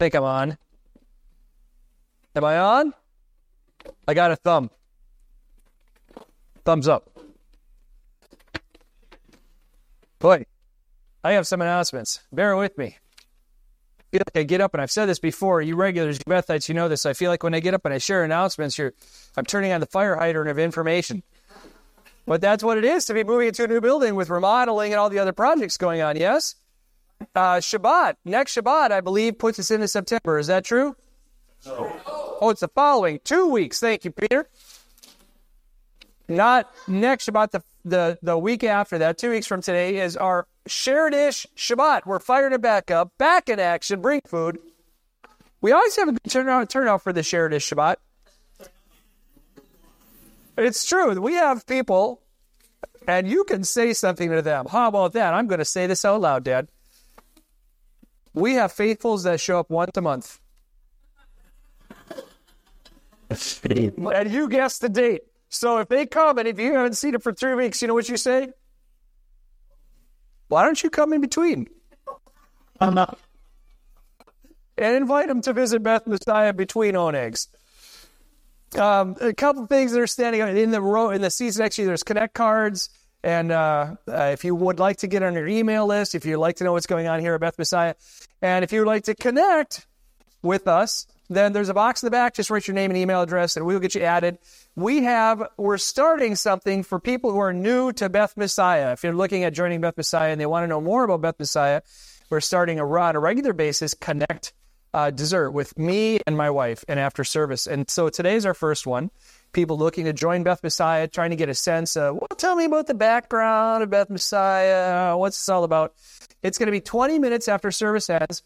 think I'm on. Am I on? I got a thumb. Thumbs up. Boy, I have some announcements. Bear with me. I feel like I get up, and I've said this before. You regulars, you Bethites, you know this. I feel like when I get up and I share announcements, I'm turning on the fire hydrant of information. But that's what it is to be moving into a new building with remodeling and all the other projects going on, yes? Shabbat, next Shabbat, I believe, puts us into September. Is that true? No. Oh, it's the following 2 weeks. Thank you, Peter. Not next Shabbat, the week after that, 2 weeks from today, is our Sheredish Shabbat. We're firing it back up, back in action, bring food. We always have a good turnout for the Sheredish Shabbat. It's true. We have people, and you can say something to them. How about that? I'm going to say this out loud, Dad. We have faithfuls that show up once a month. And you guess the date. So if they come, and if you haven't seen it for 3 weeks, you know what you say? Why don't you come in between? I'm not. And invite them to visit Beth Messiah between Onegs. A couple things that are standing out in the season. Actually, there's Connect cards. And if you would like to get on your email list, if you'd like to know what's going on here at Beth Messiah, and if you would like to connect with us, then there's a box in the back. Just write your name and email address, and we'll get you added. We're starting something for people who are new to Beth Messiah. If you're looking at joining Beth Messiah and they want to know more about Beth Messiah, we're starting on a regular basis Connect dessert with me and my wife and after service. And so today's our first one. People looking to join Beth Messiah, trying to get a sense of, well, tell me about the background of Beth Messiah. What's this all about? It's going to be 20 minutes after service ends.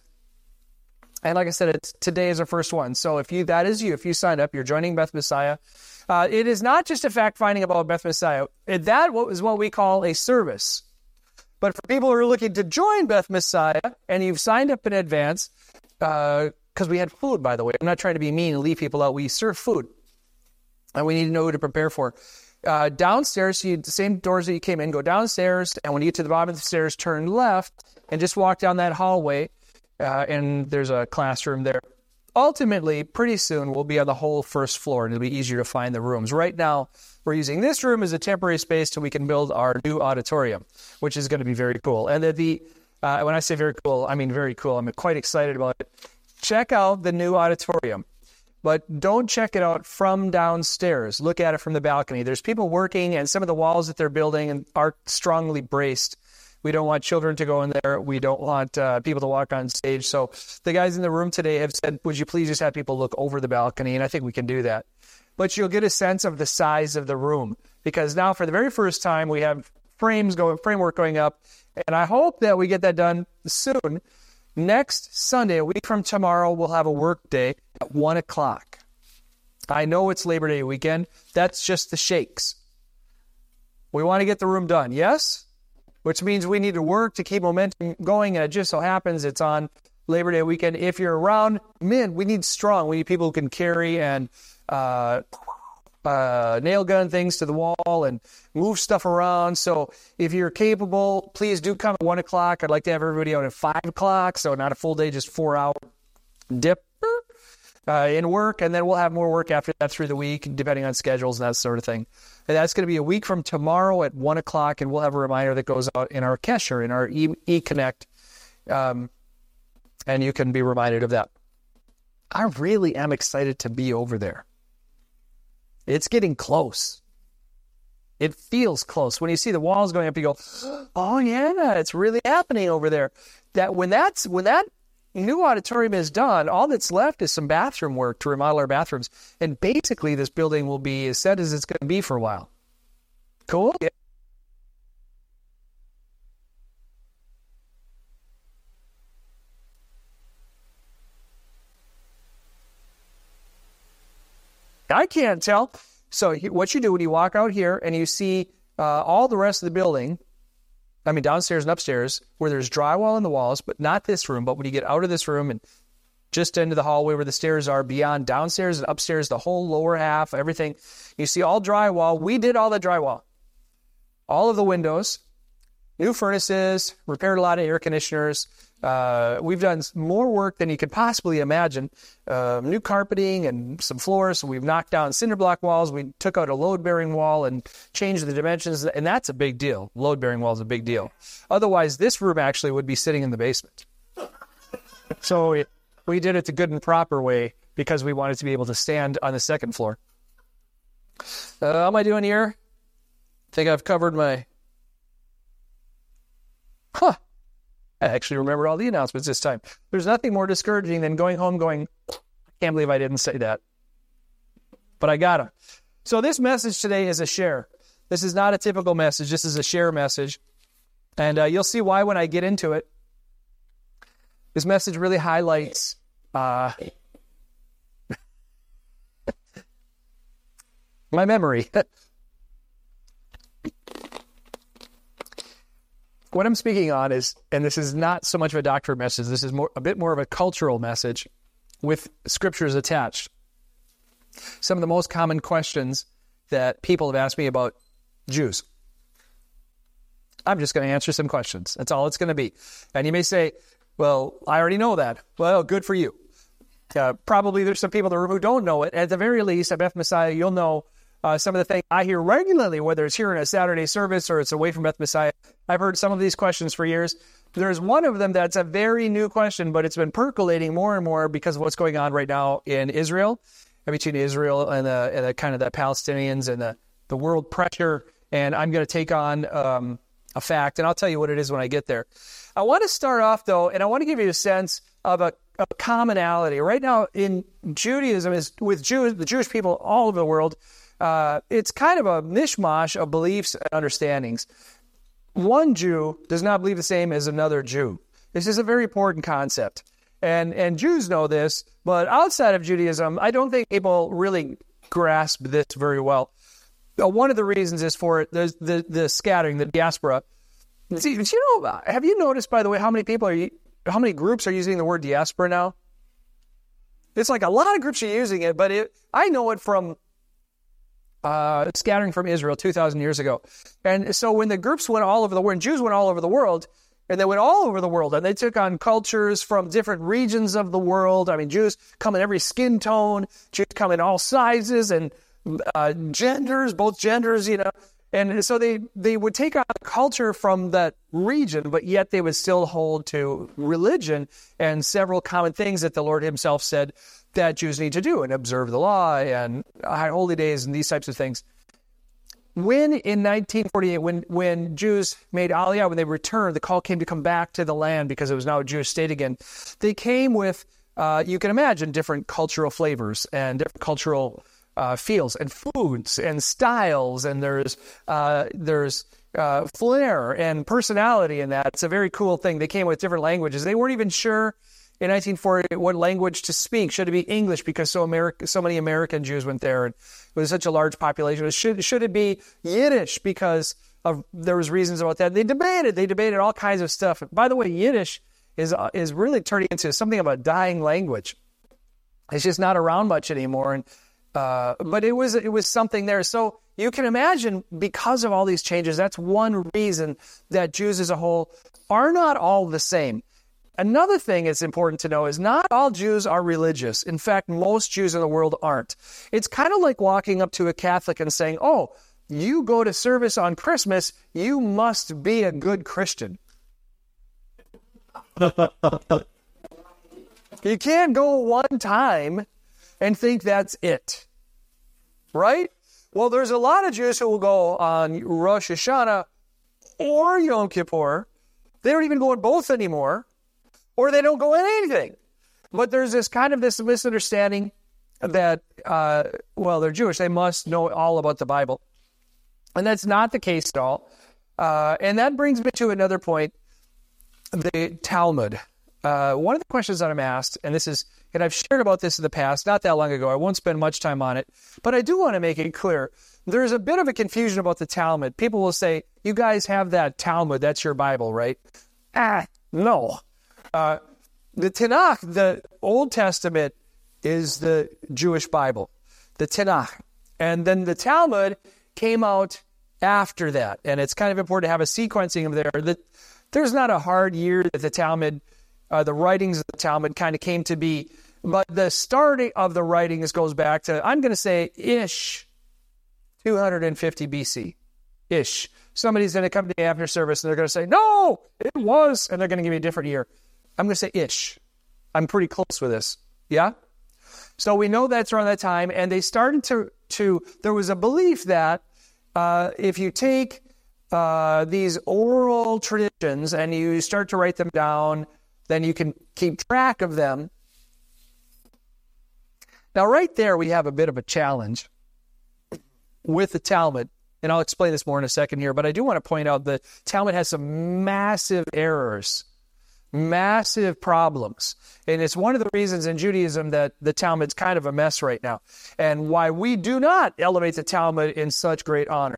And like I said, today is our first one. So if you signed up, you're joining Beth Messiah. It is not just a fact-finding about Beth Messiah. That is what we call a service. But for people who are looking to join Beth Messiah, and you've signed up in advance, because we had food, by the way. I'm not trying to be mean and leave people out. We serve food. And we need to know who to prepare for. Downstairs, the same doors that you came in, go downstairs, and when you get to the bottom of the stairs, turn left, and just walk down that hallway, and there's a classroom there. Ultimately, pretty soon, we'll be on the whole first floor, and it'll be easier to find the rooms. Right now, we're using this room as a temporary space till we can build our new auditorium, which is going to be very cool. And when I say very cool, I mean very cool. I'm quite excited about it. Check out the new auditorium. But don't check it out from downstairs. Look at it from the balcony. There's people working, and some of the walls that they're building are strongly braced. We don't want children to go in there. We don't want people to walk on stage. So the guys in the room today have said, would you please just have people look over the balcony? And I think we can do that. But you'll get a sense of the size of the room. Because now for the very first time, we have framework going up. And I hope that we get that done soon. Next Sunday, a week from tomorrow, we'll have a work day at 1 o'clock. I know it's Labor Day weekend. That's just the shakes. We want to get the room done, yes? Which means we need to work to keep momentum going, and it just so happens it's on Labor Day weekend. If you're around, we need strong. We need people who can carry and nail gun things to the wall and move stuff around. So if you're capable, please do come at 1 o'clock. I'd like to have everybody out at 5 o'clock, so not a full day, just 4-hour dip in work. And then we'll have more work after that through the week, depending on schedules and that sort of thing. And that's going to be a week from tomorrow at 1 o'clock, and we'll have a reminder that goes out in our Kesher, in our eConnect, and you can be reminded of that. I really am excited to be over there. It's getting close. It feels close. When you see the walls going up, you go, oh, yeah, it's really happening over there. When that new auditorium is done, all that's left is some bathroom work to remodel our bathrooms. And basically, this building will be as set as it's going to be for a while. Cool? Yeah. I can't tell. So what you do when you walk out here and you see all the rest of the building, I mean downstairs and upstairs, where there's drywall in the walls, but not this room. But when you get out of this room and just into the hallway where the stairs are, beyond downstairs and upstairs, the whole lower half, everything, you see all drywall. We did all the drywall. All of the windows. new furnaces, repaired a lot of air conditioners. We've done more work than you could possibly imagine. New carpeting and some floors. We've knocked down cinder block walls. We took out a load-bearing wall and changed the dimensions, and that's a big deal. Load-bearing wall is a big deal. Otherwise, this room actually would be sitting in the basement. So we did it the good and proper way because we wanted to be able to stand on the second floor. How am I doing here? I think I've covered my... I actually remembered all the announcements this time. There's nothing more discouraging than going home going, I can't believe I didn't say that. But I got them. So this message today is a share. This is not a typical message. This is a share message. And you'll see why when I get into it. This message really highlights my memory. What I'm speaking on is, and this is not so much of a doctrine message, this is a bit more of a cultural message with scriptures attached. Some of the most common questions that people have asked me about Jews. I'm just going to answer some questions. That's all it's going to be. And you may say, well, I already know that. Well, good for you. Probably there's some people in the room who don't know it. At the very least, at Beth Messiah, you'll know some of the things I hear regularly, whether it's here in a Saturday service or it's away from Beth Messiah. I've heard some of these questions for years. There's one of them that's a very new question, but it's been percolating more and more because of what's going on right now in Israel, between Israel and the kind of the Palestinians and the world pressure. And I'm going to take on a fact, and I'll tell you what it is when I get there. I want to start off, though, and I want to give you a sense of a commonality. Right now in Judaism, is with the Jewish people all over the world, it's kind of a mishmash of beliefs and understandings. One Jew does not believe the same as another Jew. This is a very important concept. And Jews know this, but outside of Judaism, I don't think people really grasp this very well. One of the reasons is for the scattering, the diaspora. See, have you noticed, by the way, how many groups are using the word diaspora now? It's like a lot of groups are using it, but I know it from scattering from Israel 2,000 years ago. And so when the groups went all over the world, and Jews went all over the world, and they went all over the world, and they took on cultures from different regions of the world. I mean, Jews come in every skin tone, Jews come in all sizes and genders, both genders, And so they would take on culture from that region, but yet they would still hold to religion and several common things that the Lord himself said that Jews need to do and observe the law and holy days and these types of things. When in 1948, when Jews made Aliyah, when they returned, the call came to come back to the land because it was now a Jewish state again. They came with, you can imagine, different cultural flavors and different cultural feels and foods and styles, and there's flair and personality in that. It's a very cool thing. They came with different languages. They weren't even sure in 1940 what language to speak. Should it be English because so many American Jews went there and it was such a large population? Should it be Yiddish because there was reasons about that? They debated all kinds of stuff. By the way, Yiddish is really turning into something of a dying language. It's just not around much anymore. And but it was something there. So you can imagine, because of all these changes, that's one reason that Jews as a whole are not all the same. Another thing that's important to know is not all Jews are religious. In fact, most Jews in the world aren't. It's kind of like walking up to a Catholic and saying, oh, you go to service on Christmas, you must be a good Christian. You can't go one time and think that's it, right? Well, there's a lot of Jews who will go on Rosh Hashanah or Yom Kippur. They don't even go on both anymore, or they don't go in anything. But there's this misunderstanding that, they're Jewish. They must know all about the Bible. And that's not the case at all. And that brings me to another point, the Talmud. One of the questions that I'm asked, and I've shared about this in the past, not that long ago. I won't spend much time on it, but I do want to make it clear. There's a bit of a confusion about the Talmud. People will say, you guys have that Talmud, that's your Bible, right? No. The Tanakh, the Old Testament, is the Jewish Bible, the Tanakh. And then the Talmud came out after that. And it's kind of important to have a sequencing of there. There's not a hard year that the Talmud, the writings of the Talmud kind of came to be. But the starting of the writings goes back to, I'm going to say, ish, 250 BC. Ish. Somebody's going to come to me after service and they're going to say, no, it was, and they're going to give me a different year. I'm going to say ish. I'm pretty close with this. Yeah? So we know that's around that time, and they started to there was a belief that if you take these oral traditions and you start to write them down, then you can keep track of them. Now, right there, we have a bit of a challenge with the Talmud, and I'll explain this more in a second here, but I do want to point out that Talmud has some massive errors, massive problems, and it's one of the reasons in Judaism that the Talmud's kind of a mess right now, and why we do not elevate the Talmud in such great honor.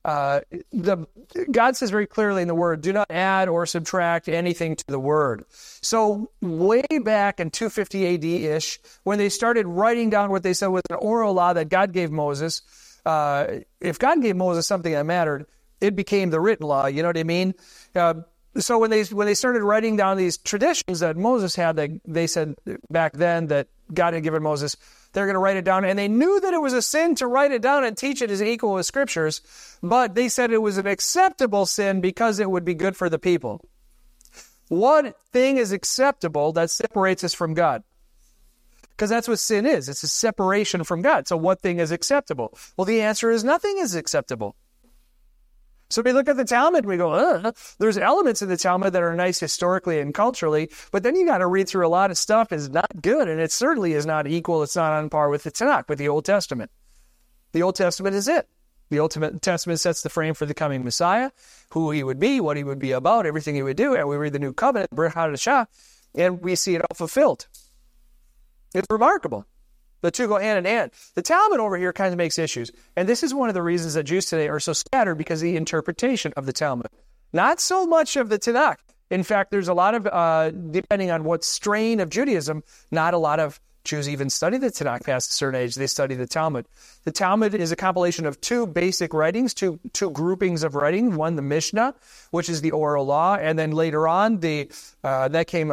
God says very clearly in the Word, do not add or subtract anything to the Word. So way back in 250 AD-ish, when they started writing down what they said was an oral law that God gave Moses, if God gave Moses something that mattered, it became the written law. You know what I mean? So when they started writing down these traditions that Moses had, they said back then that God had given Moses, they're going to write it down. And they knew that it was a sin to write it down and teach it as equal with scriptures, but they said it was an acceptable sin because it would be good for the people. What thing is acceptable that separates us from God? Because that's what sin is. It's a separation from God. So what thing is acceptable? Well, the answer is nothing is acceptable. So we look at the Talmud and we go, there's elements in the Talmud that are nice historically and culturally, but then you got to read through a lot of stuff is not good, and it certainly is not equal. It's not on par with the Tanakh, with the Old Testament. The Old Testament is it. The Old Testament sets the frame for the coming Messiah, who he would be, what he would be about, everything he would do, and we read the New Covenant, Brit Hadashah, and we see it all fulfilled. It's remarkable. The two go hand in hand. The Talmud over here kind of makes issues. And this is one of the reasons that Jews today are so scattered, because of the interpretation of the Talmud. Not so much of the Tanakh. In fact, there's a lot of, depending on what strain of Judaism, not a lot of Jews even study the Tanakh past a certain age. They study the Talmud. The Talmud is a compilation of two basic writings, two groupings of writing. One, the Mishnah, which is the oral law. And then later on, that came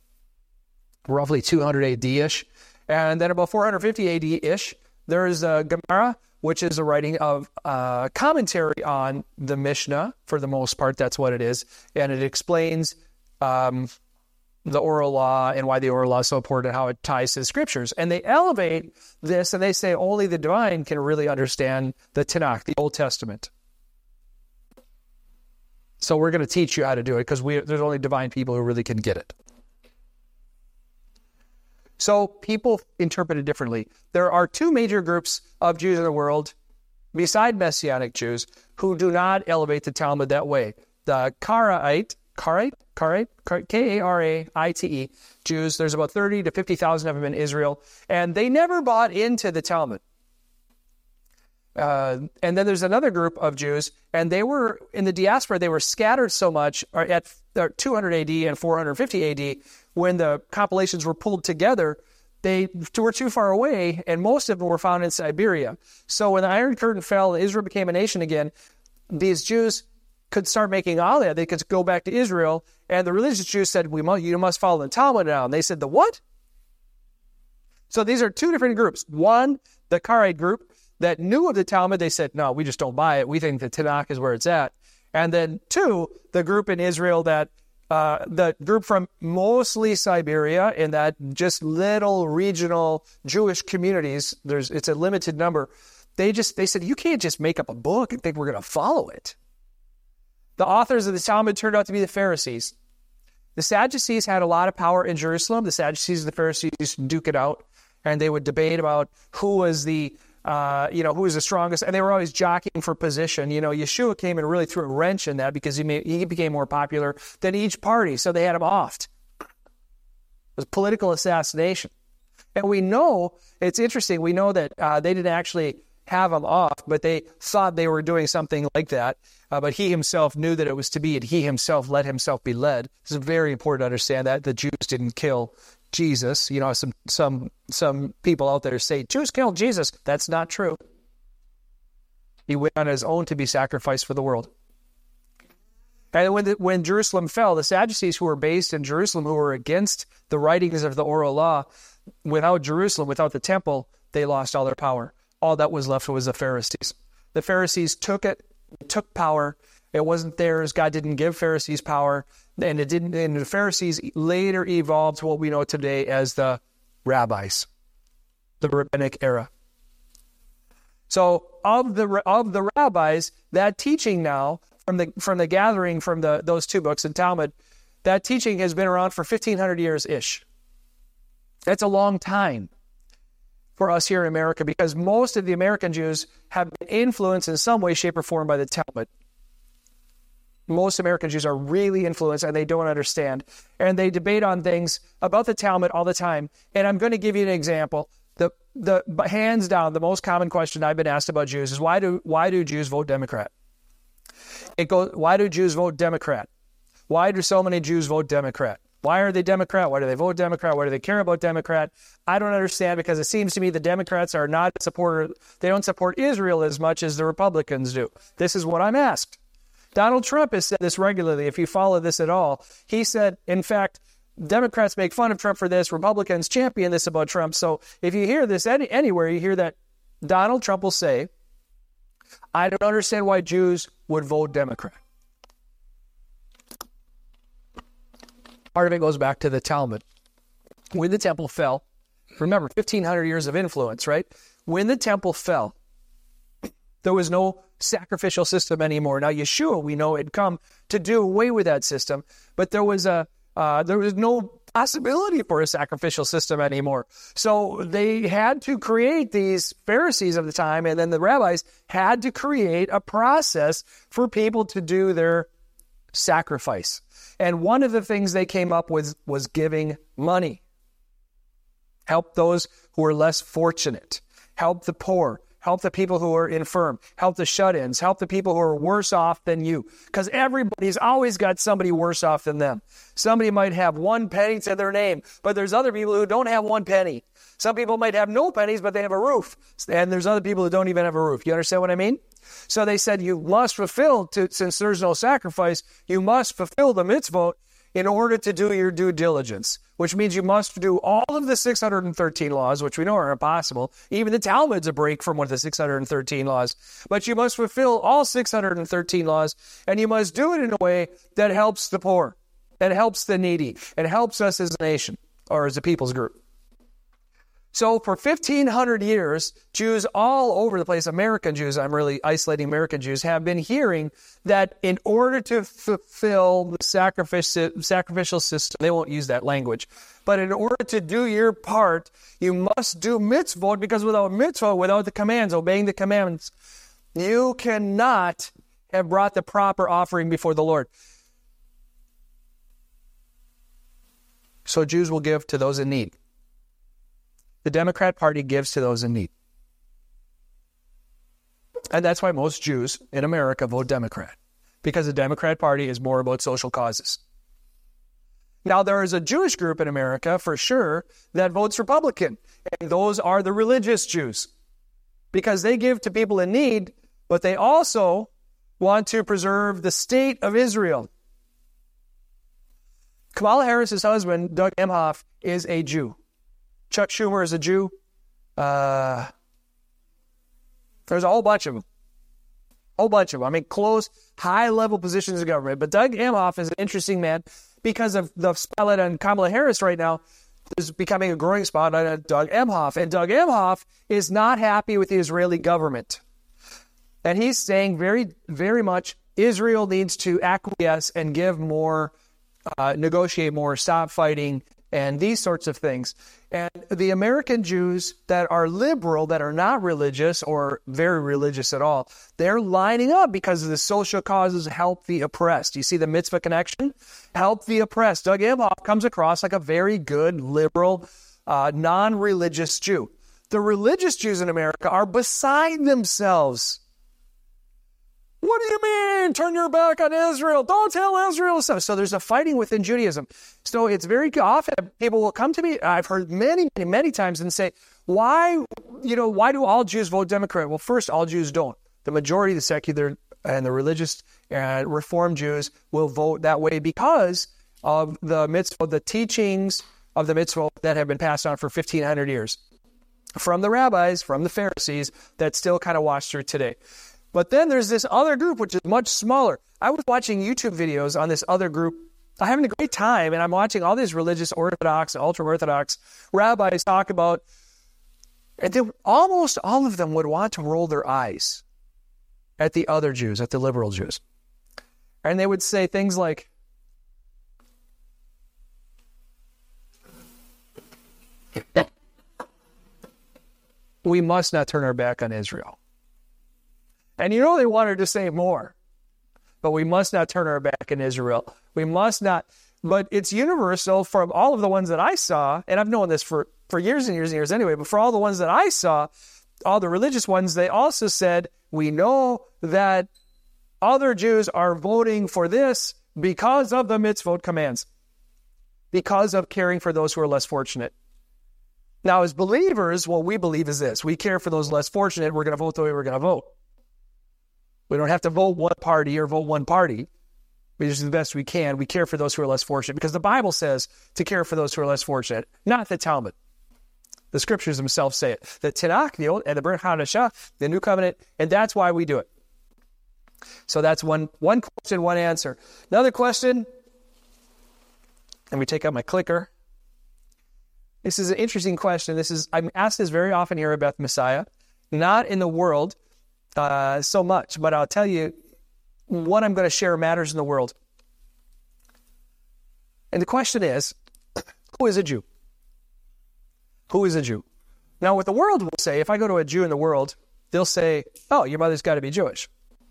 roughly 200 AD-ish. And then about 450 AD-ish, there is a Gemara, which is a writing of commentary on the Mishnah. For the most part, that's what it is. And it explains the oral law and why the oral law is so important, how it ties to the scriptures. And they elevate this, and they say only the divine can really understand the Tanakh, the Old Testament. So we're going to teach you how to do it, because there's only divine people who really can get it. So people interpret it differently. There are two major groups of Jews in the world, beside Messianic Jews, who do not elevate the Talmud that way. The Karaite, K-A-R-A-I-T-E, Jews, there's about 30 to 50,000 of them in Israel, and they never bought into the Talmud. And then there's another group of Jews, and they were, in the diaspora, they were scattered so much at 200 AD and 450 AD, when the compilations were pulled together, they were too far away, and most of them were found in Siberia. So when the Iron Curtain fell and Israel became a nation again, these Jews could start making aliyah. They could go back to Israel, and the religious Jews said, you must follow the Talmud now. And they said, the what? So these are two different groups. One, the Karaite group that knew of the Talmud, they said, no, we just don't buy it. We think the Tanakh is where it's at. And then two, the group in Israel that the group from mostly Siberia, in that just little regional Jewish communities, it's a limited number. They said, you can't just make up a book and think we're going to follow it. The authors of the Talmud turned out to be the Pharisees. The Sadducees had a lot of power in Jerusalem. The Sadducees and the Pharisees used to duke it out, and they would debate about who was the strongest, and they were always jockeying for position. Yeshua came and really threw a wrench in that, because he became more popular than each party, so they had him offed. It was political assassination. And we know, it's interesting, we know that they didn't actually have him off, but they thought they were doing something like that. But he himself knew that it was to be, and he himself let himself be led. It's very important to understand that the Jews didn't kill Jesus. Some people out there say Jews killed Jesus. That's not true. He went on his own to be sacrificed for the world. And when Jerusalem fell, the Sadducees who were based in Jerusalem, who were against the writings of the oral law, without Jerusalem, without the temple, they lost all their power. All that was left was the Pharisees. The Pharisees took power. It wasn't theirs. God didn't give Pharisees power. And the Pharisees later evolved to what we know today as the rabbis, the rabbinic era. So of the rabbis, that teaching now, from the gathering from those two books in Talmud, that teaching has been around for 1,500 years-ish. That's a long time for us here in America, because most of the American Jews have been influenced in some way, shape, or form by the Talmud. Most American Jews are really influenced, and they don't understand. And they debate on things about the Talmud all the time. And I'm going to give you an example. The hands down, the most common question I've been asked about Jews is, why do Jews vote Democrat? Why do Jews vote Democrat? Why do so many Jews vote Democrat? Why are they Democrat? Why do they vote Democrat? Why do they care about Democrat? I don't understand, because it seems to me the Democrats are not a supporter. They don't support Israel as much as the Republicans do. This is what I'm asked. Donald Trump has said this regularly, if you follow this at all. He said, in fact, Democrats make fun of Trump for this. Republicans champion this about Trump. So if you hear this anywhere, you hear that Donald Trump will say, I don't understand why Jews would vote Democrat. Part of it goes back to the Talmud. When the temple fell, remember, 1,500 years of influence, right? When the temple fell, there was no sacrificial system anymore. Now, Yeshua, we know, had come to do away with that system, but there was no possibility for a sacrificial system anymore. So they had to create, these Pharisees of the time, and then the rabbis had to create a process for people to do their sacrifice. And one of the things they came up with was giving money. Help those who are less fortunate. Help the poor. Help the people who are infirm. Help the shut-ins. Help the people who are worse off than you. Because everybody's always got somebody worse off than them. Somebody might have 1 penny to their name, but there's other people who don't have 1 penny. Some people might have no pennies, but they have a roof. And there's other people who don't even have a roof. You understand what I mean? So they said, you must fulfill, since there's no sacrifice, you must fulfill the mitzvot in order to do your due diligence, which means you must do all of the 613 laws, which we know are impossible. Even the Talmud's a break from one of the 613 laws. But you must fulfill all 613 laws, and you must do it in a way that helps the poor, that helps the needy, and helps us as a nation, or as a people's group. So for 1,500 years, Jews all over the place, American Jews, I'm really isolating American Jews, have been hearing that in order to fulfill the sacrificial system, they won't use that language, but in order to do your part, you must do mitzvot, because without mitzvot, without the commands, obeying the commandments, you cannot have brought the proper offering before the Lord. So Jews will give to those in need. The Democrat Party gives to those in need. And that's why most Jews in America vote Democrat, because the Democrat Party is more about social causes. Now, there is a Jewish group in America, for sure, that votes Republican, and those are the religious Jews, because they give to people in need, but they also want to preserve the state of Israel. Kamala Harris's husband, Doug Emhoff, is a Jew. Chuck Schumer is a Jew. There's a whole bunch of them. I mean, close, high-level positions in government. But Doug Emhoff is an interesting man because of the spotlight on Kamala Harris right now. There's becoming a growing spotlight on Doug Emhoff. And Doug Emhoff is not happy with the Israeli government. And he's saying very, very much Israel needs to acquiesce and give more, negotiate more, stop fighting, and these sorts of things. And the American Jews that are liberal, that are not religious or very religious at all, they're lining up because of the social causes help the oppressed. You see the mitzvah connection? Help the oppressed. Doug Emhoff comes across like a very good, liberal, non-religious Jew. The religious Jews in America are beside themselves. What do you mean? Turn your back on Israel. Don't tell Israel stuff. So there's a fighting within Judaism. So it's very often people will come to me. I've heard many times and say, why do all Jews vote Democrat? Well, first, all Jews don't. the majority of the secular and the religious Reform Jews will vote that way because of the mitzvah, the teachings of the mitzvah that have been passed on for 1,500 years from the rabbis, from the Pharisees, that still kind of wash through today. But then there's this other group, which is much smaller. I was watching YouTube videos on this other group. I'm having a great time, and I'm watching all these religious Orthodox and ultra-Orthodox rabbis talk about, and then almost all of them would want to roll their eyes at the other Jews, at the liberal Jews. And they would say things like, we must not turn our back on Israel. And you know they wanted to say more. But we must not turn our back on Israel. We must not. But it's universal from all of the ones that I saw, and I've known this for years and years and years anyway, but for all the ones that I saw, all the religious ones, they also said, we know that other Jews are voting for this because of the mitzvot commands, because of caring for those who are less fortunate. Now, as believers, what we believe is this. We care for those less fortunate. We're going to vote the way we're going to vote. We don't have to vote one party or vote one party. We just do the best we can. We care for those who are less fortunate because the Bible says to care for those who are less fortunate, not the Talmud. The scriptures themselves say it. The Tanakh, the Old, and the Brit Hadashah, the New Covenant, and that's why we do it. So that's one question, one answer. Another question, let me take out my clicker. This is an interesting question. I'm asked this very often here about Messiah, not in the world so much, but I'll tell you what I'm going to share matters in the world. And the question is, who is a Jew? Who is a Jew? Now, what the world will say, if I go to a Jew in the world, they'll say, oh, your mother's got to be Jewish.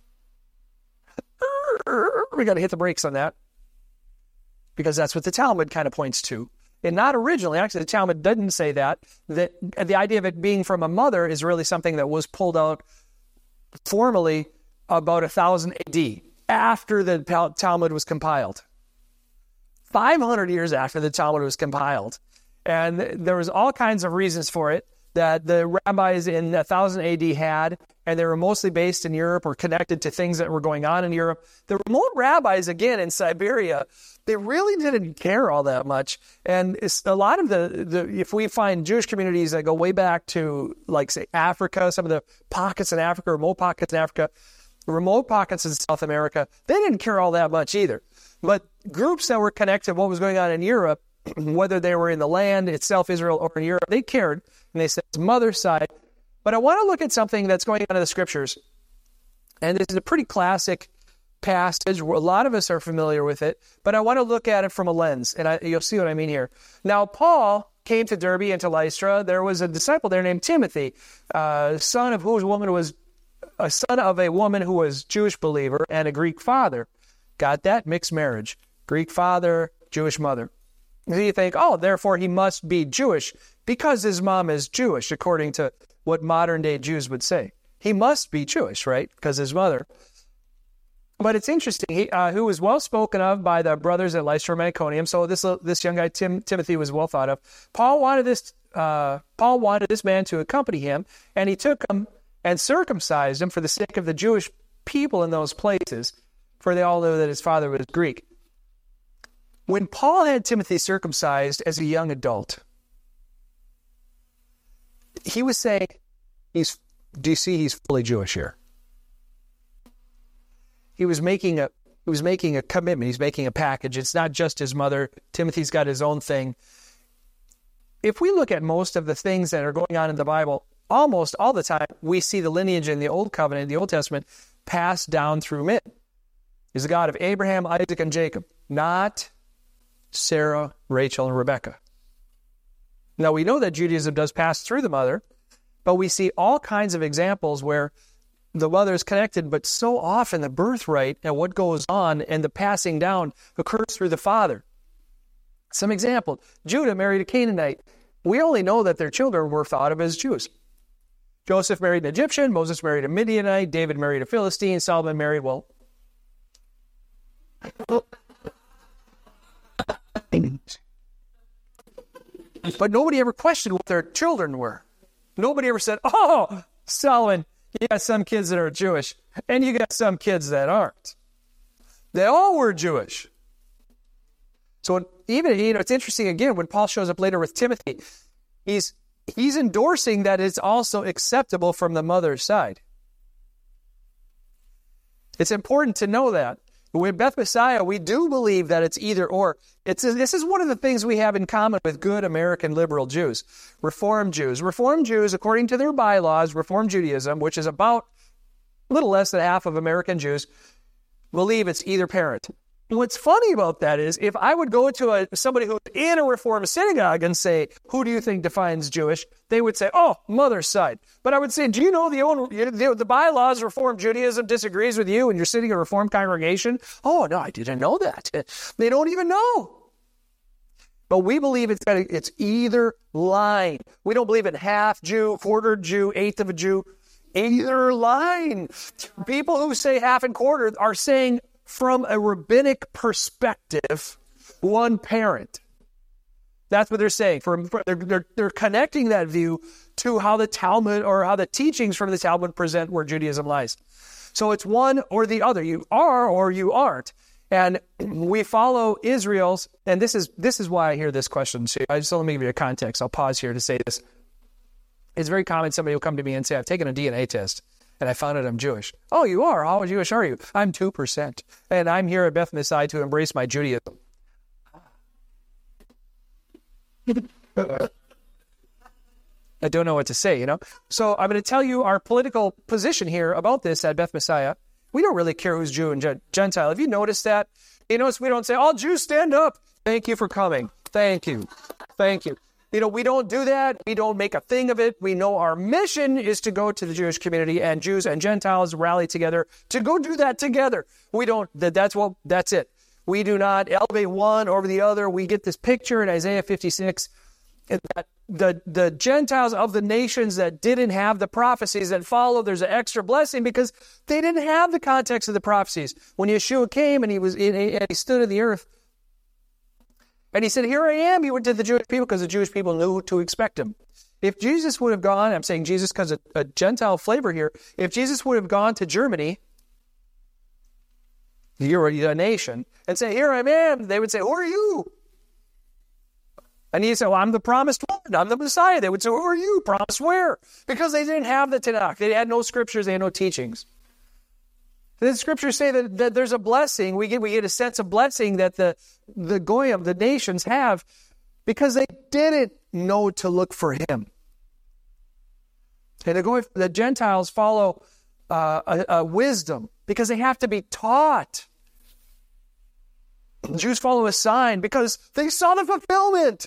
We got to hit the brakes on that because that's what the Talmud kind of points to. And not originally, actually, the Talmud doesn't say that. That the idea of it being from a mother is really something that was pulled out formally about 1000 AD, after the Talmud was compiled. 500 years after the Talmud was compiled. And there was all kinds of reasons for it that the rabbis in 1000 AD had, and they were mostly based in Europe or connected to things that were going on in Europe. The remote rabbis, again, in Siberia, they really didn't care all that much. And it's a lot of the if we find Jewish communities that go way back to, like, say, Africa, some of the pockets in Africa, remote pockets in Africa, remote pockets in South America, they didn't care all that much either. But groups that were connected to what was going on in Europe, whether they were in the land itself, Israel, or in Europe, they cared. And they said, it's mother's side. But I want to look at something that's going on in the scriptures. And this is a pretty classic passage. A lot of us are familiar with it. But I want to look at it from a lens. And you'll see what I mean here. Now, Paul came to Derbe and to Lystra. There was a disciple there named Timothy, son of a woman who was Jewish believer and a Greek father. Got that? Mixed marriage. Greek father, Jewish mother. So you think, oh, therefore he must be Jewish because his mom is Jewish, according to what modern-day Jews would say. He must be Jewish, right? Because his mother. But it's interesting. Who was well spoken of by the brothers at Lystra and Iconium. So this young guy, Timothy, was well thought of. Paul wanted this man to accompany him, and he took him and circumcised him for the sake of the Jewish people in those places, for they all knew that his father was Greek. When Paul had Timothy circumcised as a young adult, he was saying, do you see he's fully Jewish here? He was making a commitment. He's making a package. It's not just his mother. Timothy's got his own thing. If we look at most of the things that are going on in the Bible, almost all the time, we see the lineage in the Old Covenant, the Old Testament, passed down through men. He's the God of Abraham, Isaac, and Jacob, not Sarah, Rachel, and Rebecca. Now, we know that Judaism does pass through the mother, but we see all kinds of examples where the mother is connected, but so often the birthright and what goes on and the passing down occurs through the father. Some example, Judah married a Canaanite. We only know that their children were thought of as Jews. Joseph married an Egyptian, Moses married a Midianite, David married a Philistine, Solomon married, but nobody ever questioned what their children were. Nobody ever said, oh, Solomon, You got some kids that are Jewish, and you got some kids that aren't. They all were Jewish. So even, it's interesting again, when Paul shows up later with Timothy, he's endorsing that it's also acceptable from the mother's side. It's important to know that. With Beth Messiah, we do believe that it's either or. This is one of the things we have in common with good American liberal Jews. Reform Jews. Reform Jews, according to their bylaws, Reform Judaism, which is about a little less than half of American Jews, believe it's either parent. What's funny about that is if I would go to somebody who's in a Reform synagogue and say, who do you think defines Jewish? They would say, oh, mother's side. But I would say, do you know the bylaws of Reform Judaism disagrees with you and you're sitting in a Reform congregation? Oh, no, I didn't know that. They don't even know. But we believe it's either line. We don't believe in half Jew, quarter Jew, eighth of a Jew. Either line. People who say half and quarter are saying, from a rabbinic perspective, one parent. That's what they're saying. They're connecting that view to how the Talmud or how the teachings from the Talmud present where Judaism lies. So it's one or the other. You are or you aren't. And we follow Israel's, and this is why I hear this question. So let me give you a context. I'll pause here to say this. It's very common somebody will come to me and say, I've taken a DNA test. And I found out I'm Jewish. Oh, you are? How Jewish are you? I'm 2%. And I'm here at Beth Messiah to embrace my Judaism. I don't know what to say, So I'm going to tell you our political position here about this at Beth Messiah. We don't really care who's Jew and Gentile. Have you noticed that? You notice we don't say, all Jews stand up. Thank you for coming. Thank you. Thank you. We don't do that. We don't make a thing of it. We know our mission is to go to the Jewish community, and Jews and Gentiles rally together to go do that together. That's it. We do not elevate one over the other. We get this picture in Isaiah 56 that the Gentiles of the nations that didn't have the prophecies that follow, there's an extra blessing because they didn't have the context of the prophecies. When Yeshua came and he stood in the earth, and he said, here I am. He went to the Jewish people because the Jewish people knew to expect him. If Jesus would have gone, I'm saying Jesus because of a Gentile flavor here. If Jesus would have gone to Germany, you're a nation, and say, here I am, they would say, who are you? And he said, well, I'm the promised one. I'm the Messiah. They would say, who are you? Promised where? Because they didn't have the Tanakh. They had no scriptures. They had no teachings. The scriptures say that there's a blessing. We get a sense of blessing that the Goyim, the nations, have because they didn't know to look for him. And the Gentiles follow a wisdom because they have to be taught. The Jews follow a sign because they saw the fulfillment.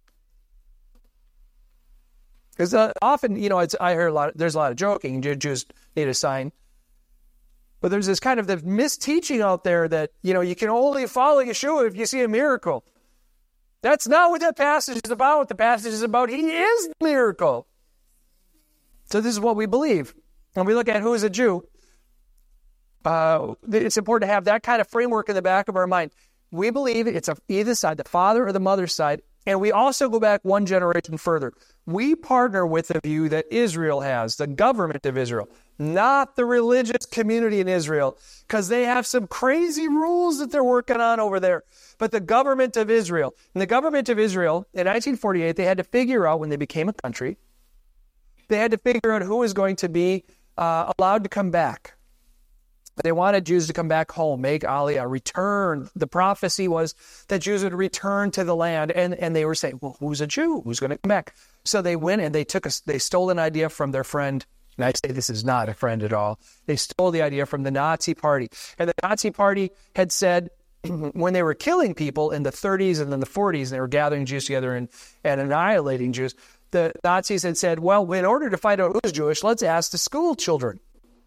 Because often, I hear there's a lot of joking. Jews need a sign. But there's this kind of the misteaching out there that, you can only follow Yeshua if you see a miracle. That's not what that passage is about. The passage is about he is the miracle. So this is what we believe. When we look at who is a Jew, it's important to have that kind of framework in the back of our mind. We believe it's either side, the father or the mother's side. And we also go back one generation further. We partner with the view that Israel has, the government of Israel, not the religious community in Israel, because they have some crazy rules that they're working on over there. But the government of Israel, in 1948, they had to figure out when they became a country, they had to figure out who was going to be allowed to come back. They wanted Jews to come back home, make Aliyah, return. The prophecy was that Jews would return to the land, and they were saying, well, who's a Jew? Who's going to come back? So they went and they stole an idea from their friend, and I say this is not a friend at all. They stole the idea from the Nazi Party. And the Nazi Party had said, when they were killing people in the 30s and then the 40s, and they were gathering Jews together and annihilating Jews, the Nazis had said, well, in order to find out who's Jewish, let's ask the school children.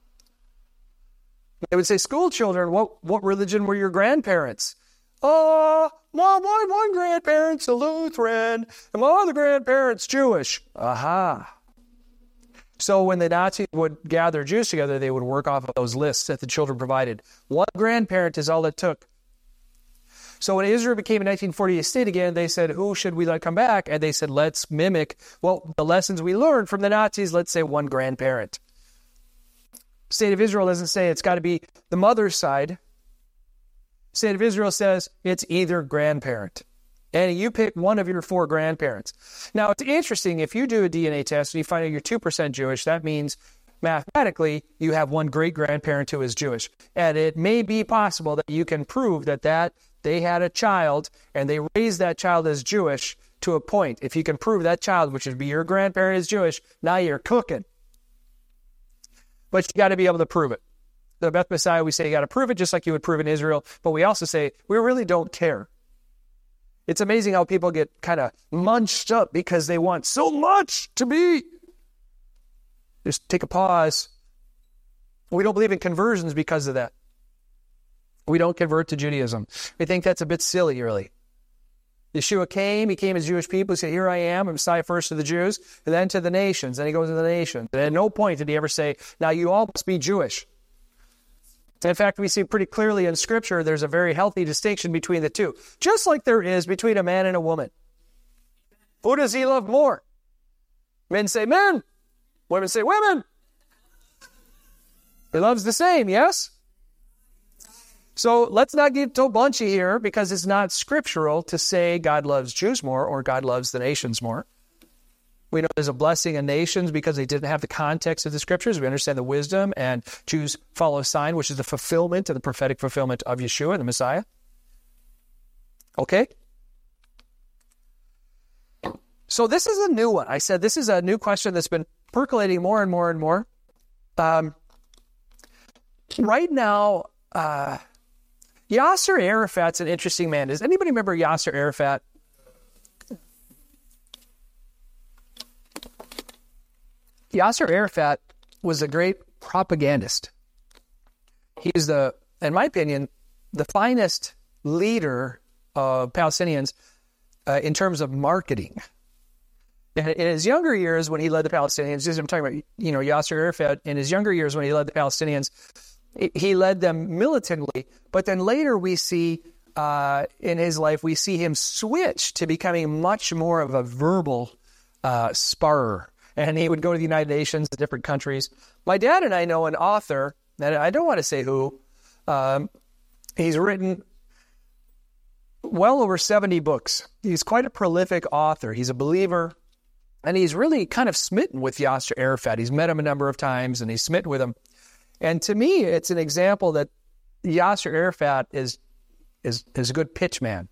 They would say, school children, what religion were your grandparents? My one grandparent's a Lutheran, and my other grandparent's Jewish. Aha. So when the Nazis would gather Jews together, they would work off of those lists that the children provided. One grandparent is all it took. So when Israel became a 1948 state again, they said, who should we let come back? And they said, let's mimic the lessons we learned from the Nazis. Let's say one grandparent. State of Israel doesn't say it's got to be the mother's side. State of Israel says it's either grandparent. And you pick one of your 4 grandparents. Now, it's interesting. If you do a DNA test and you find out you're 2% Jewish, that means mathematically you have one great-grandparent who is Jewish. And it may be possible that you can prove that they had a child and they raised that child as Jewish to a point. If you can prove that child, which would be your grandparent, is Jewish, now you're cooking. But you got to be able to prove it. The Beth Messiah, we say you got to prove it just like you would prove in Israel. But we also say we really don't care. It's amazing how people get kind of munched up because they want so much to be. Just take a pause. We don't believe in conversions because of that. We don't convert to Judaism. We think that's a bit silly, really. Yeshua came, he came as Jewish people. He said, here I am, Messiah first to the Jews, and then to the nations. Then he goes to the nations. And at no point did he ever say, now you all must be Jewish. In fact, we see pretty clearly in Scripture there's a very healthy distinction between the two, just like there is between a man and a woman. Who does he love more? Men say men. Women say women. He loves the same, yes? So let's not get too bunchy here because it's not scriptural to say God loves Jews more or God loves the nations more. We know there's a blessing in nations because they didn't have the context of the scriptures. We understand the wisdom, and Jews follow a sign, which is the fulfillment of the prophetic fulfillment of Yeshua, the Messiah. Okay? So this is a new one. I said this is a new question that's been percolating more and more and more. Right now, Yasser Arafat's an interesting man. Does anybody remember Yasser Arafat? Yasser Arafat was a great propagandist. He's in my opinion, the finest leader of Palestinians in terms of marketing. And in his younger years when he led the Palestinians, I'm talking about, Yasser Arafat, in his younger years when he led the Palestinians, he led them militantly. But then later we see in his life, we see him switch to becoming much more of a verbal sparrer. And he would go to the United Nations, the different countries. My dad and I know an author, and I don't want to say who. He's written well over 70 books. He's quite a prolific author. He's a believer. And he's really kind of smitten with Yasser Arafat. He's met him a number of times, and he's smitten with him. And to me, it's an example that Yasser Arafat is a good pitch man.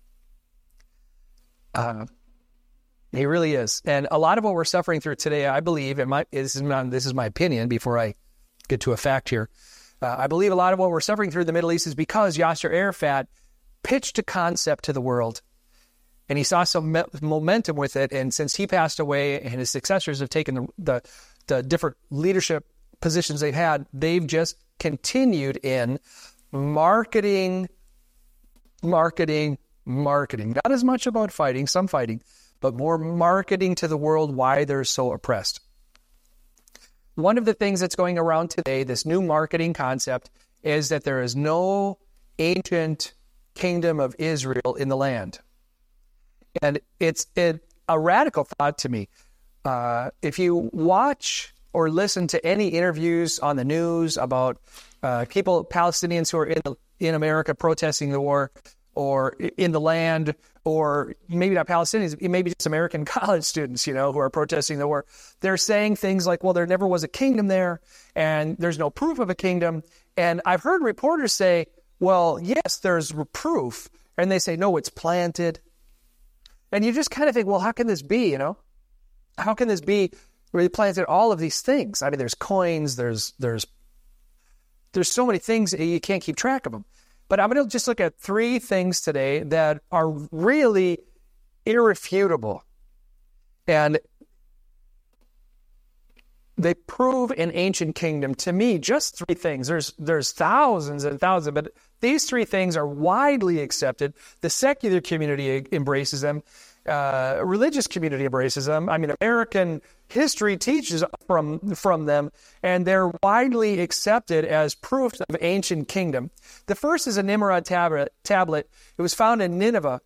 He really is. And a lot of what we're suffering through today, I believe, this is my opinion before I get to a fact here, I believe a lot of what we're suffering through in the Middle East is because Yasser Arafat pitched a concept to the world, and he saw some momentum with it. And since he passed away and his successors have taken the different leadership positions they've had, they've just continued in marketing. Not as much about fighting, some fighting, but more marketing to the world why they're so oppressed. One of the things that's going around today, this new marketing concept, is that there is no ancient kingdom of Israel in the land. And it's a radical thought to me. If you watch or listen to any interviews on the news about Palestinians who are in America protesting the war, or in the land, or maybe not Palestinians, maybe just American college students, who are protesting the war. They're saying things like, well, there never was a kingdom there, and there's no proof of a kingdom. And I've heard reporters say, well, yes, there's proof. And they say, no, it's planted. And you just kind of think, well, how can this be, How can this be where they planted all of these things? I mean, there's coins, there's so many things, you can't keep track of them. But I'm going to just look at 3 things today that are really irrefutable. And they prove an ancient kingdom. To me, just 3 things. There's thousands and thousands, but these 3 things are widely accepted. The secular community embraces them. Religious community embraces them. I mean, American history teaches from them, and they're widely accepted as proofs of ancient kingdom. The first is a Nimrod tablet. It was found in Nineveh.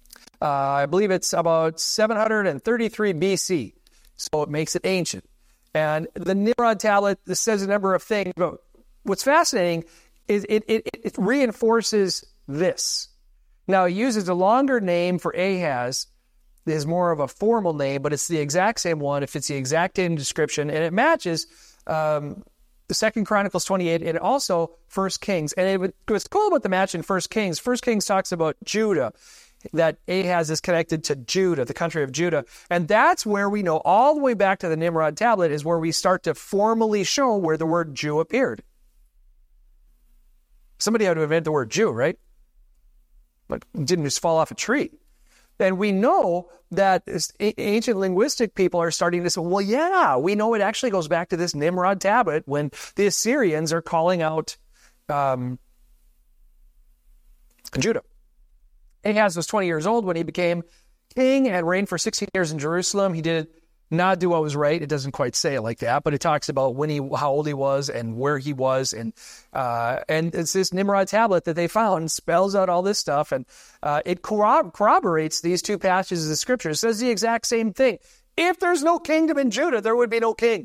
I believe it's about 733 BC, so it makes it ancient. And the Nimrod tablet, this says a number of things, but what's fascinating is it reinforces this. Now, it uses a longer name for Ahaz. Is more of a formal name, but it's the exact same one. It fits the exact same description, and it matches the 2 Chronicles 28 and also 1 Kings. And what's cool about the match in 1 Kings talks about Judah, that Ahaz is connected to Judah, the country of Judah. And that's where we know all the way back to the Nimrod tablet is where we start to formally show where the word Jew appeared. Somebody had to invent the word Jew, right? But it didn't just fall off a tree. And we know that ancient linguistic people are starting to say, well, yeah, we know it actually goes back to this Nimrod tablet when the Assyrians are calling out Judah. Ahaz was 20 years old when he became king and reigned for 16 years in Jerusalem. He did not do what was right. It doesn't quite say it like that, but it talks about how old he was and where he was. And it's this Nimrod tablet that they found spells out all this stuff. And it corroborates these two passages of Scripture. It says the exact same thing. If there's no kingdom in Judah, there would be no king.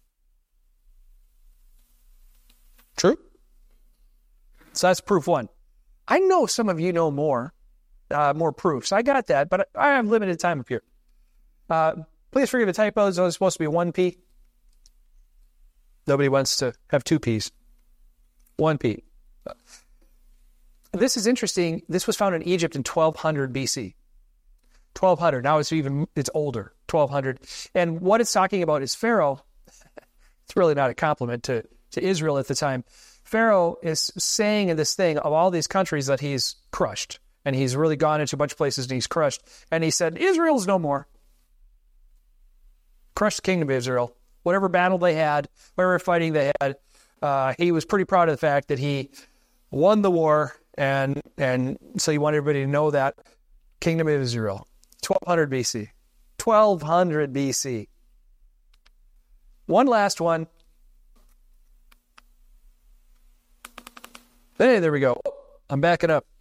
True? So that's proof one. I know some of you know more proofs. I got that, but I have limited time up here. Please forgive the typos. It's supposed to be 1P. Nobody wants to have 2 Ps. 1P. This is interesting. This was found in Egypt in 1200 BC. 1200. Now it's older. 1200. And what it's talking about is Pharaoh. It's really not a compliment to Israel at the time. Pharaoh is saying in this thing of all these countries that he's crushed. And he's really gone into a bunch of places and he's crushed. And he said, Israel's no more. Crushed the kingdom of Israel. Whatever battle they had, whatever fighting they had, he was pretty proud of the fact that he won the war, and so he wanted everybody to know that. Kingdom of Israel, 1200 BC. 1200 BC. One last one. Hey, there we go. I'm backing up.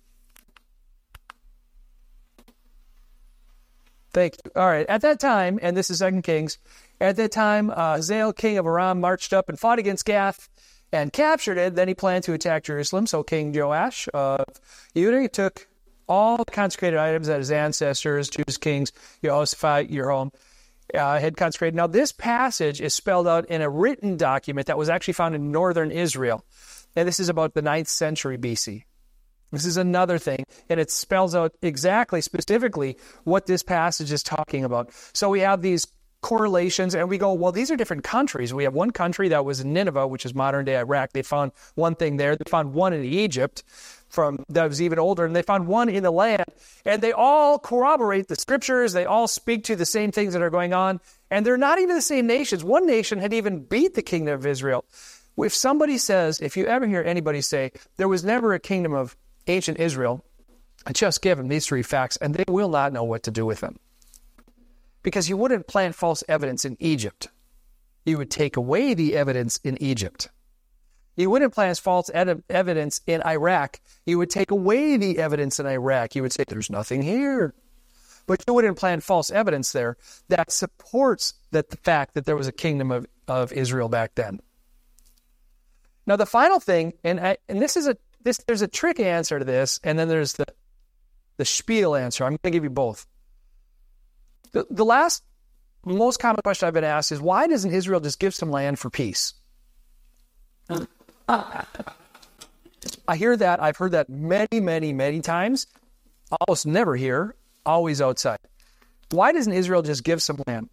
Thank you. All right. At that time, and this is 2 Kings, at that time, Hazael, king of Aram, marched up and fought against Gath and captured it. Then he planned to attack Jerusalem. So King Joash of Judah took all the consecrated items that his ancestors, Judah's kings, Jehoshaphat, Jehoram, had consecrated. Now, this passage is spelled out in a written document that was actually found in northern Israel. And this is about the 9th century BC. This is another thing, and it spells out exactly, specifically, what this passage is talking about. So we have these correlations, and we go, well, these are different countries. We have one country that was in Nineveh, which is modern-day Iraq. They found one thing there. They found one in Egypt that was even older, and they found one in the land. And they all corroborate the Scriptures. They all speak to the same things that are going on, and they're not even the same nations. One nation had even beat the kingdom of Israel. If somebody says, if you ever hear anybody say, there was never a kingdom of ancient Israel, I just give them these 3 facts, and they will not know what to do with them. Because you wouldn't plant false evidence in Egypt. You would take away the evidence in Egypt. You wouldn't plant false evidence in Iraq. You would take away the evidence in Iraq. You would say, there's nothing here. But you wouldn't plant false evidence there that supports the fact that there was a kingdom of Israel back then. Now, the final thing, and there's a trick answer to this, and then there's the spiel answer. I'm going to give you both. The last, most common question I've been asked is, why doesn't Israel just give some land for peace? I hear that. I've heard that many, many, many times. Almost never here. Always outside. Why doesn't Israel just give some land?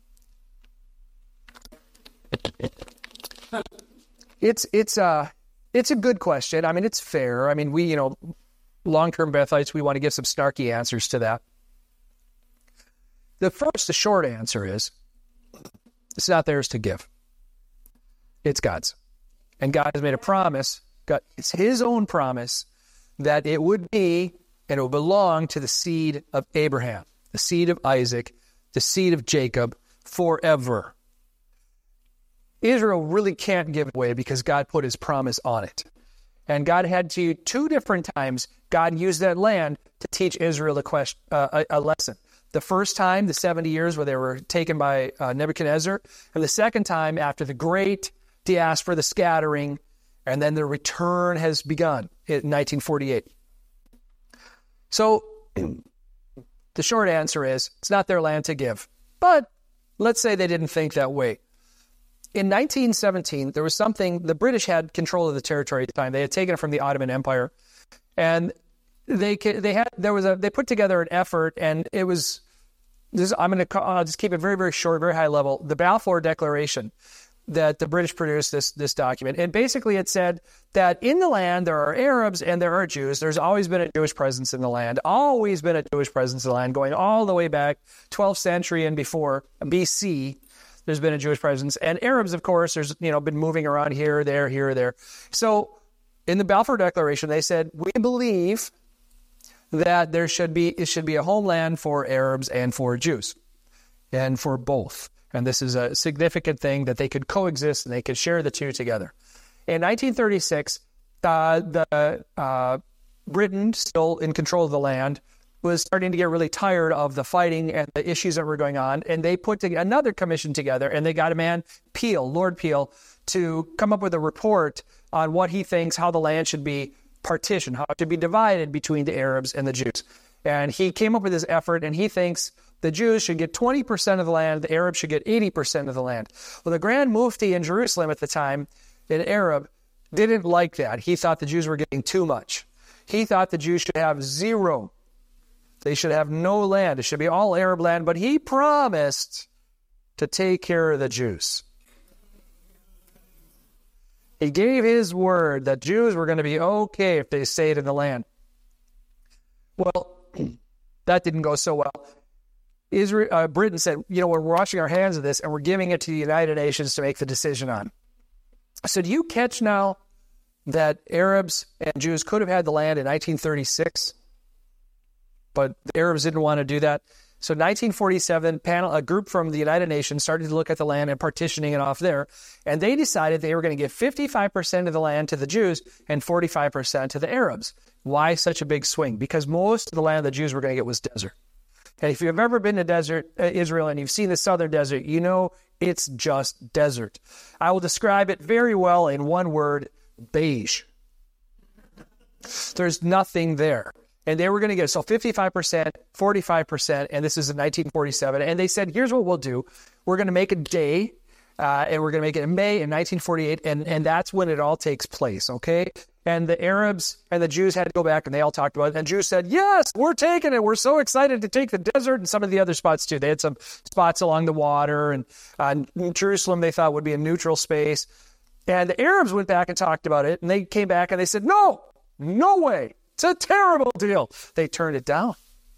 It's a good question. I mean, it's fair. I mean, we, long-term Bethites, we want to give some snarky answers to that. The short answer is, it's not theirs to give. It's God's. And God has made a promise. It's his own promise that it would be, and it would belong to the seed of Abraham, the seed of Isaac, the seed of Jacob, forever. Israel really can't give it away because God put his promise on it. And God had to, 2 different times, God used that land to teach Israel a lesson. The first time, the 70 years where they were taken by Nebuchadnezzar, and the second time after the great diaspora, the scattering, and then the return has begun in 1948. So the short answer is it's not their land to give. But let's say they didn't think that way. In 1917, there was something, the British had control of the territory at the time. They had taken it from the Ottoman Empire. And they put together an effort, and it was, I'll just keep it very, very short, very high level. The Balfour Declaration that the British produced this document. And basically it said that in the land there are Arabs and there are Jews. There's always been a Jewish presence in the land, always been a Jewish presence in the land, going all the way back 12th century and before, BC, there's been a Jewish presence. And Arabs, of course, there's been moving around here, there. So in the Balfour Declaration, they said, we believe that it should be a homeland for Arabs and for Jews, and for both. And this is a significant thing that they could coexist and they could share the two together. In 1936, Britain, still in control of the land, was starting to get really tired of the fighting and the issues that were going on. And they put another commission together, and they got a man, Peel, Lord Peel, to come up with a report on what he thinks, how the land should be partitioned, how it should be divided between the Arabs and the Jews. And he came up with this effort, and he thinks the Jews should get 20% of the land, the Arabs should get 80% of the land. Well, the Grand Mufti in Jerusalem at the time, an Arab, didn't like that. He thought the Jews were getting too much. He thought the Jews should have zero. They should have no land. It should be all Arab land, but he promised to take care of the Jews. He gave his word that Jews were going to be okay if they stayed in the land. Well, that didn't go so well. Britain said, we're washing our hands of this and we're giving it to the United Nations to make the decision on. So do you catch now that Arabs and Jews could have had the land in 1936, but the Arabs didn't want to do that? So 1947, a group from the United Nations started to look at the land and partitioning it off there, and they decided they were going to give 55% of the land to the Jews and 45% to the Arabs. Why such a big swing? Because most of the land the Jews were going to get was desert. And if you've ever been to desert Israel and you've seen the southern desert, you know it's just desert. I will describe it very well in one word: beige. There's nothing there. And they were going to get, so 55%, 45%, and this is in 1947. And they said, here's what we'll do. We're going to make a day, and we're going to make it in May in 1948, and that's when it all takes place, okay? And the Arabs and the Jews had to go back, and they all talked about it. And Jews said, yes, we're taking it. We're so excited to take the desert and some of the other spots, too. They had some spots along the water, and Jerusalem they thought would be a neutral space. And the Arabs went back and talked about it, and they came back, and they said, no way. It's a terrible deal. They turned it down.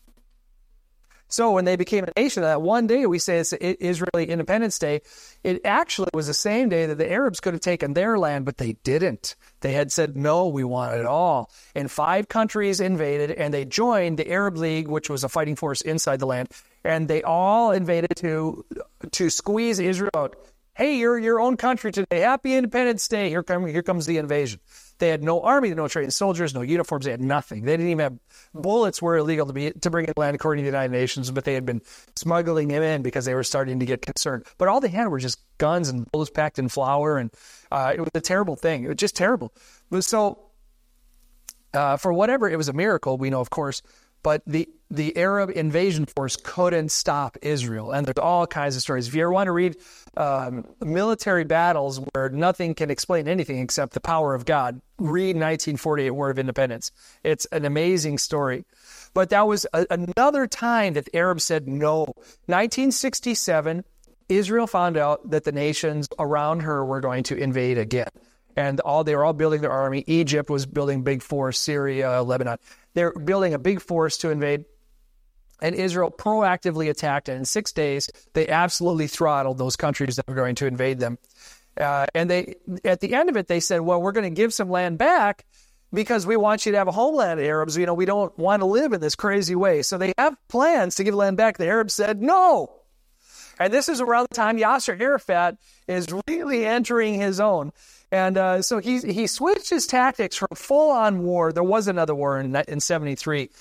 So when they became a nation, that one day we say it's Israeli Independence Day, it actually was the same day that the Arabs could have taken their land, but they didn't. They had said, no, we want it all. And 5 countries invaded, and they joined the Arab League, which was a fighting force inside the land, and they all invaded to squeeze Israel out. Hey, you're your own country today. Happy Independence Day. Here comes the invasion. They had no army, no trained soldiers, no uniforms. They had nothing. They didn't even have bullets. Were illegal to bring in land according to the United Nations, but they had been smuggling them in because they were starting to get concerned. But all they had were just guns and bullets packed in flour, and it was a terrible thing. It was just terrible. So for whatever, it was a miracle, we know, of course, but the Arab invasion force couldn't stop Israel. And there's all kinds of stories. If you ever want to read military battles where nothing can explain anything except the power of God, read 1948 War of Independence. It's an amazing story. But that was another time that the Arabs said no. 1967, Israel found out that the nations around her were going to invade again. And they were all building their army. Egypt was building big force, Syria, Lebanon. They're building a big force to invade. And Israel proactively attacked, and in 6 days, they absolutely throttled those countries that were going to invade them. And at the end of it, they said, well, we're going to give some land back because we want you to have a homeland, Arabs. We don't want to live in this crazy way. So they have plans to give land back. The Arabs said, no. And this is around the time Yasser Arafat is really entering his own. And so he switched his tactics from full-on war. There was another war in 73.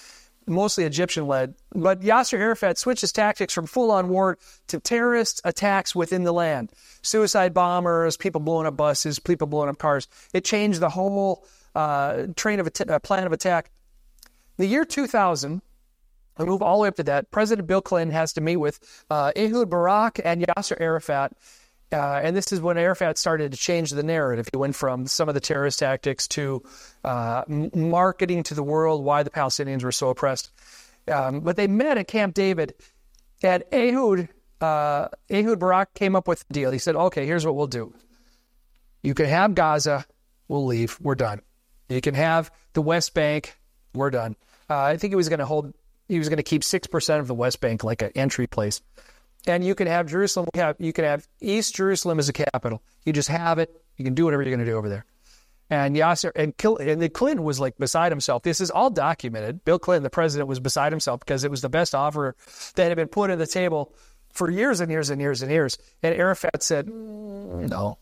mostly Egyptian-led. But Yasser Arafat switched his tactics from full-on war to terrorist attacks within the land. Suicide bombers, people blowing up buses, people blowing up cars. It changed the whole plan of attack. In the year 2000, we move all the way up to that, President Bill Clinton has to meet with Ehud Barak and Yasser Arafat. And this is when Arafat started to change the narrative. He went from some of the terrorist tactics to marketing to the world why the Palestinians were so oppressed. But they met at Camp David, and Ehud Barak came up with a deal. He said, okay, here's what we'll do. You can have Gaza, we'll leave, we're done. You can have the West Bank, we're done. I think he was going to keep 6% of the West Bank like an entry place. And you can have Jerusalem, you can have East Jerusalem as a capital. You just have it. You can do whatever you're going to do over there. And Clinton was like beside himself. This is all documented. Bill Clinton, the president, was beside himself because it was the best offer that had been put on the table for years and years and years and years. And Arafat said, no.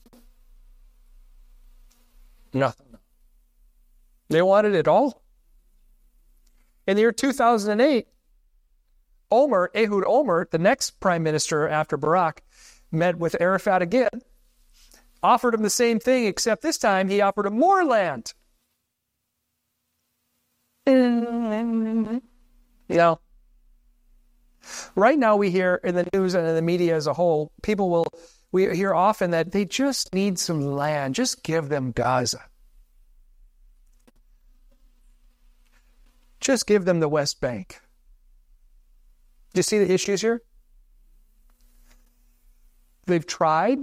Nothing. They wanted it all. In the year 2008, Ehud Olmert, the next prime minister after Barak, met with Arafat again, offered him the same thing, except this time he offered him more land. You know, right now we hear in the news and in the media as a whole, we hear often that they just need some land. Just give them Gaza. Just give them the West Bank. Do you see the issues here? They've tried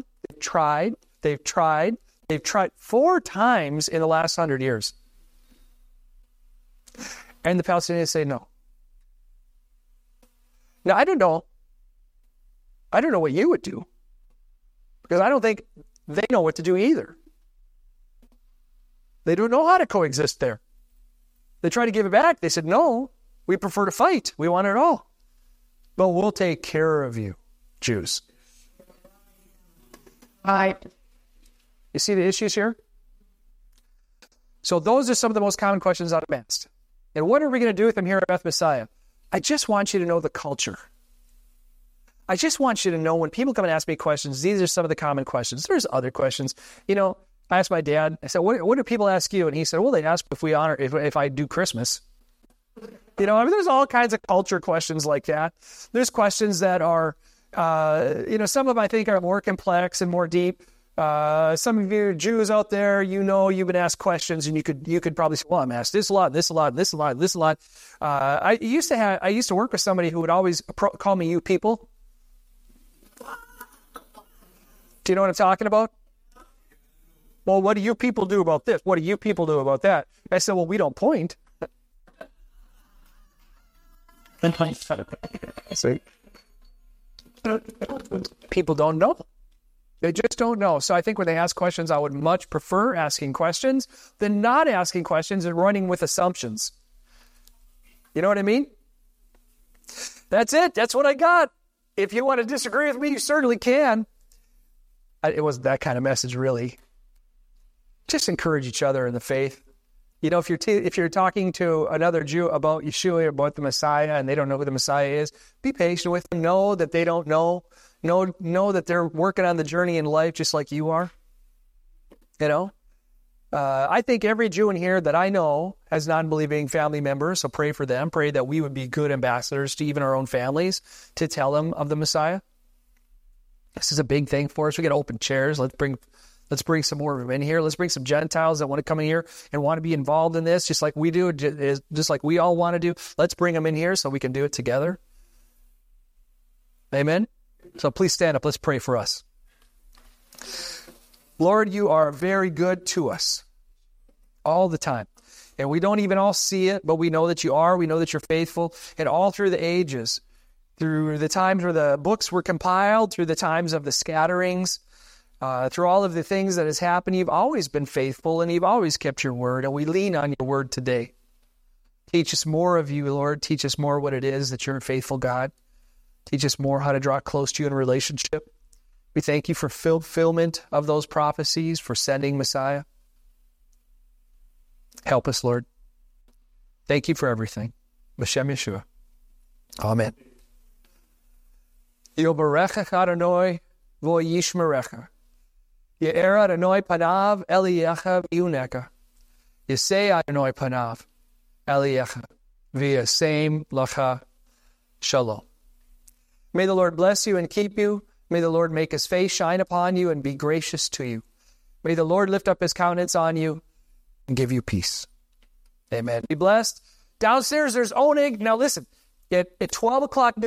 4 times in the last 100 years. And the Palestinians say no. Now, I don't know what you would do, because I don't think they know what to do either. They don't know how to coexist there. They tried to give it back. They said, no, we prefer to fight. We want it all. But we'll take care of you, Jews. You see the issues here? So those are some of the most common questions I'm asked. And what are we going to do with them here at Beth Messiah? I just want you to know the culture. I just want you to know when people come and ask me questions, these are some of the common questions. There's other questions. You know, I asked my dad, I said, what do people ask you? And he said, well, they ask if I do Christmas. You know, I mean, there's all kinds of culture questions like that. There's questions that are, some of them I think are more complex and more deep. Some of you Jews out there, you've been asked questions, and you could probably say, well, I'm asked this a lot, this a lot, this a lot, this a lot. I used to work with somebody who would always call me you people. Do you know what I'm talking about? Well, what do you people do about this? What do you people do about that? I said, well, we don't point. See? People don't know. They just don't know. So I think when they ask questions, I would much prefer asking questions than not asking questions and running with assumptions. You know what I mean? That's it. That's what I got. If you want to disagree with me, you certainly can. It wasn't that kind of message, really. Just encourage each other in the faith. You know, if you're talking to another Jew about Yeshua, about the Messiah, and they don't know who the Messiah is, be patient with them. Know that they don't know. Know that they're working on the journey in life just like you are. You know? I think every Jew in here that I know has non-believing family members, so pray for them. Pray that we would be good ambassadors to even our own families to tell them of the Messiah. This is a big thing for us. We got open chairs. Let's bring some more of them in here. Let's bring some Gentiles that want to come in here and want to be involved in this, just like we do, just like we all want to do. Let's bring them in here so we can do it together. Amen? So please stand up. Let's pray for us. Lord, you are very good to us all the time. And we don't even all see it, but we know that you are. We know that you're faithful. And all through the ages, through the times where the books were compiled, through the times of the scatterings, through all of the things that has happened, you've always been faithful and you've always kept your word, and we lean on your word today. Teach us more of you, Lord. Teach us more what it is that you're a faithful God. Teach us more how to draw close to you in a relationship. We thank you for fulfillment of those prophecies, for sending Messiah. Help us, Lord. Thank you for everything. B'Shem Yeshua. Amen. Yobarecha Adonai v'yishmerecha. Ye'er Adonai panav Eliecha v'yuneka. Yisei Adonai panav Eliecha v'yasem lacha shalom. May the Lord bless you and keep you. May the Lord make his face shine upon you and be gracious to you. May the Lord lift up his countenance on you and give you peace. Amen. Be blessed. Downstairs, there's Oneg. Now listen, at 12 o'clock